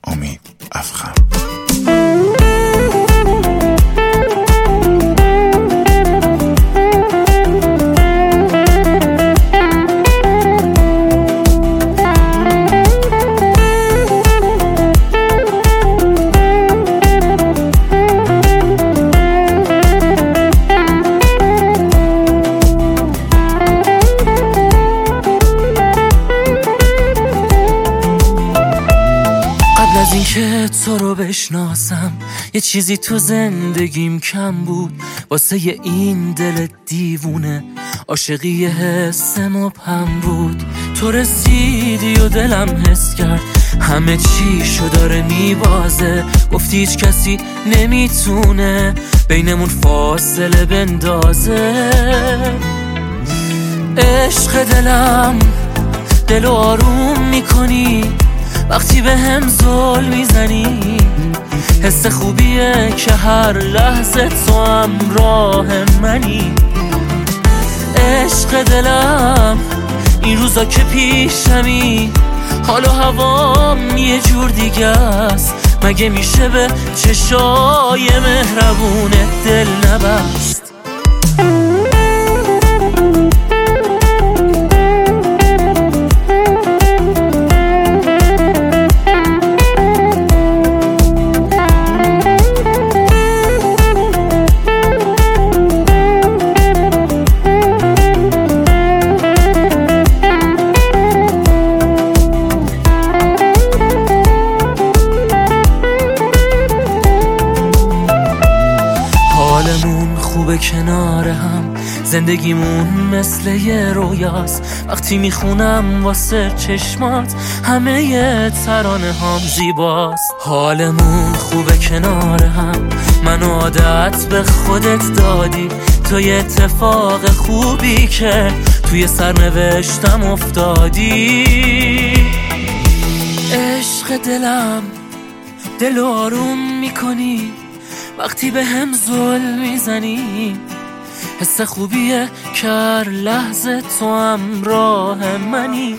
امید افخم. از این که تو رو بشناسم یه چیزی تو زندگیم کم بود، واسه این دل دیوونه عاشقی حس مبهم بود. تو رسیدی و دلم حس کرد همه چیشو داره میبازه، گفتی هیچ کسی نمیتونه بینمون فاصله بندازه. عشق دلم دلو آروم میکنی وقتی به هم زل میزنی، حس خوبیه که هر لحظه تو همراه منی. عشق دلم این روزا که پیشمی، حال و هوام یه جور دیگه است، مگه میشه به چشای مهربونه دل نبست؟ حالمون خوبه کنار هم، زندگیمون مثل یه رویاست، وقتی میخونم واسه چشمات همه ی ترانه هم زیباست. حالمون خوبه کنار هم، منو عادت به خودت دادی، تو یه اتفاق خوبی که توی سرنوشتم افتادی. عشق دلم دل آروم میکنی وقتی به هم زل میزنی، حس خوبیه که هر لحظه تو همراه منی.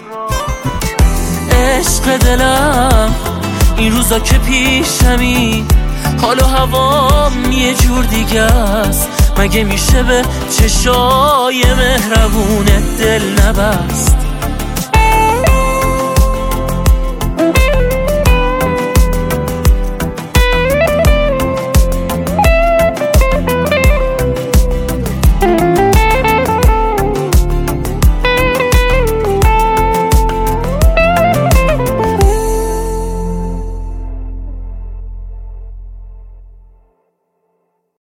عشق دلم این روزا که پیشمی، حال و هوام یه جور دیگه است، مگه میشه به چشای مهربونه دل نبست؟